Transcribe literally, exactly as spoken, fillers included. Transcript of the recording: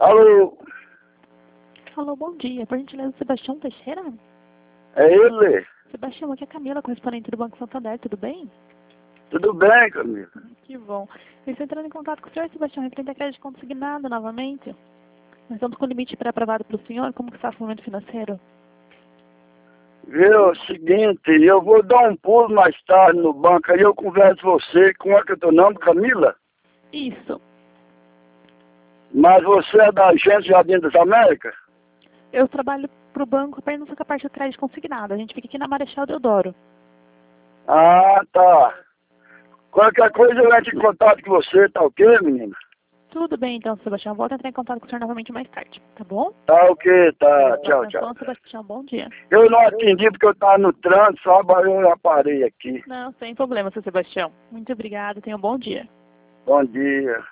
Alô? Alô, bom dia. Por gentileza, Sebastião Teixeira? É ele? Sebastião, aqui é a Camila, correspondente do Banco Santander, tudo bem? Tudo bem, Camila? Que bom. Eu estou entrando em contato com o senhor, Sebastião, referente a crédito consignado novamente. Nós estamos com o limite pré-aprovado para o senhor. Como que está o momento financeiro? Viu, seguinte, eu vou dar um pulo mais tarde no banco, aí eu converso com você. Como é que é teu nome, Camila? Isso. Mas você é da agência Jardim das Américas? Eu trabalho para o banco apenas com a parte do crédito consignado. A gente fica aqui na Marechal Deodoro. Ah, tá. Qualquer coisa eu entro em contato com você, tá ok, menina? Tudo bem, então, Sebastião. Volto a entrar em contato com o senhor novamente mais tarde, tá bom? Tá ok, tá. Tchau, tchau. Atenção, Sebastião. Bom dia. Eu não atendi porque eu tava no trânsito, sabe? Aí eu já parei aqui. Não, sem problema, seu Sebastião. Muito obrigada. Tenha um bom dia. Bom dia.